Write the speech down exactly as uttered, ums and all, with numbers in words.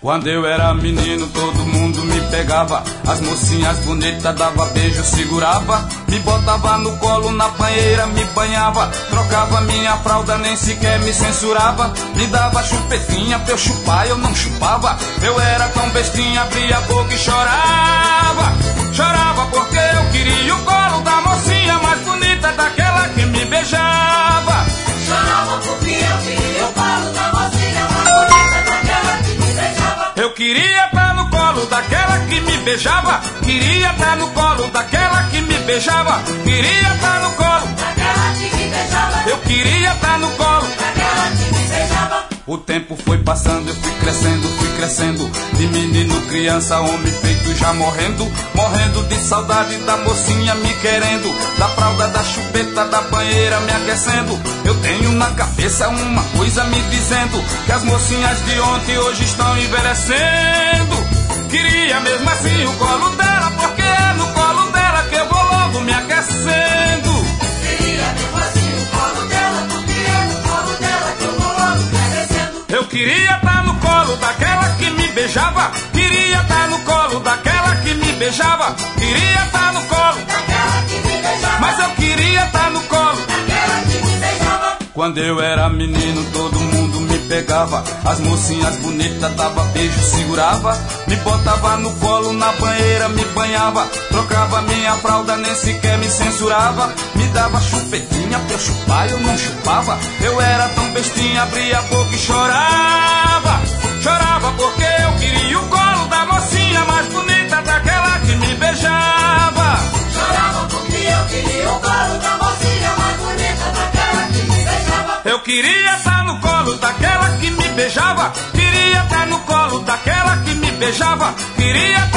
Quando eu era menino todo mundo me pegava, as mocinhas bonitas dava beijo, segurava, me botava no colo, na banheira me banhava, trocava minha fralda, nem sequer me censurava, me dava chupetinha pra eu chupar, eu não chupava, eu era tão bestinha, abria a boca e chorava, chorava porque eu queria o colo da mocinha mais bonita, daquela que me beijava. Chorava porque eu queria o colo da mocinha mais bonita, daquela que me beijava. Eu queria estar no colo daquela que me beijava, queria estar no colo daquela que me beijava, queria estar no colo daquela que me beijava. Eu queria estar no colo daquela que me beijava. O tempo foi passando, eu fui crescendo, fui crescendo, de menino, criança, homem feito já morrendo, morrendo de saudade da mocinha me querendo, da fralda, da chupeta, da banheira me aquecendo. Eu tenho na cabeça uma coisa me dizendo que as mocinhas de ontem hoje estão envelhecendo. Queria mesmo assim o colo dela, porque é no colo dela que eu vou logo me aquecendo. Queria mesmo assim o colo dela, porque é no colo dela que eu vou logo me aquecendo. Eu queria estar no colo daquela que me beijava, queria estar no colo daquela que me beijava, queria estar no colo daquela que me beijava. Mas eu queria estar no colo daquela que me beijava. Quando eu era menino todo mundo me pegava, as mocinhas bonitas dava beijo, segurava, me botava no colo, na banheira me banhava, trocava minha fralda, nem sequer me censurava, me dava chupetinha pra eu chupar, eu não chupava, eu era tão bestinha, abria a boca e chorava, chorava porque eu queria o colo da mocinha mais bonita, daquela que me beijava. Chorava porque eu queria o colo da mocinha mais bonita, daquela que me beijava. Eu queria estar no colo daquela que me beijava, queria estar no colo daquela que me beijava, queria